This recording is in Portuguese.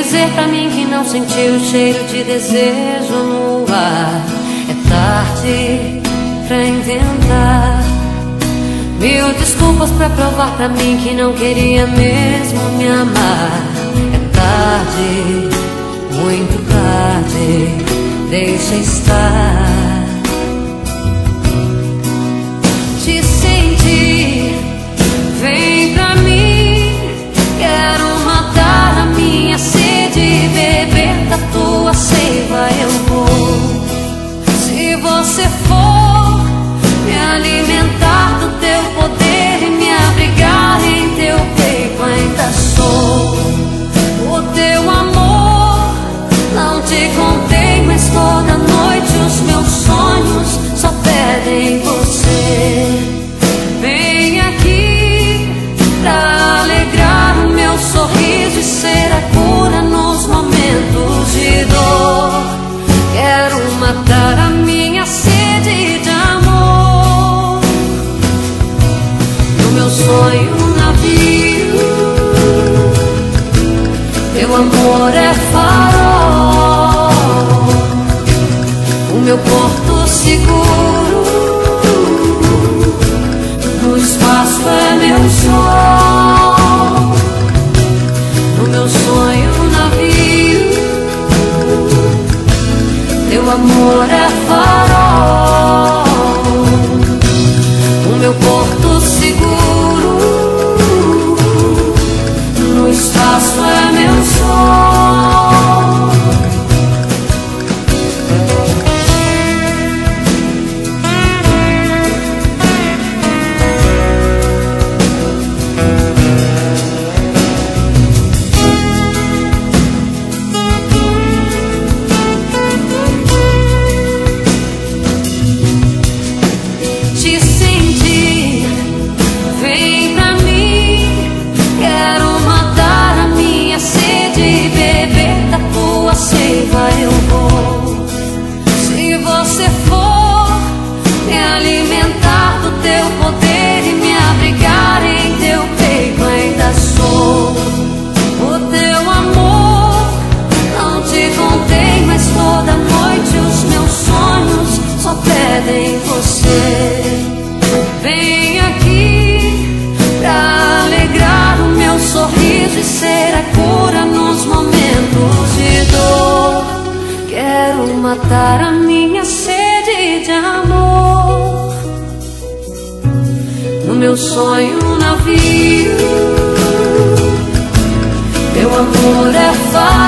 dizer pra mim que não sentiu o cheiro de desejo no ar. É tarde pra inventar mil desculpas pra provar pra mim que não queria mesmo me amar. É tarde, muito tarde, deixa estar. Te senti, vem pra mim, quero matar a minha sede, beber da tua seiva eu vou. Se você for me alimentar do teu poder e me abrigar em teu peito, ainda sou o teu amor. Não te contei, mas toda noite os meus sonhos só pedem você. Vem aqui pra alegrar o meu sorriso e ser a cura nos momentos de dor. Quero matar a minha sede de amor. No meu sonho um navio, teu amor é farol, o meu porto seguro, no espaço é meu sol. No meu sonho um navio, teu amor é farol, o meu porto seguro, no espaço é meu sol. Te senti, vem pra mim, quero matar a minha sede e beber da tua seiva eu vou. Se você for me alimentar do teu poder e me abrigar em teu peito, ainda sou o teu amor. Não te contei, mas toda noite os meus sonhos só pedem você. Vem aqui pra alegrar o meu sorriso e ser a cura nos momentos de dor. Quero matar a minha sede de amor. No meu sonho um navio, teu amor é fácil,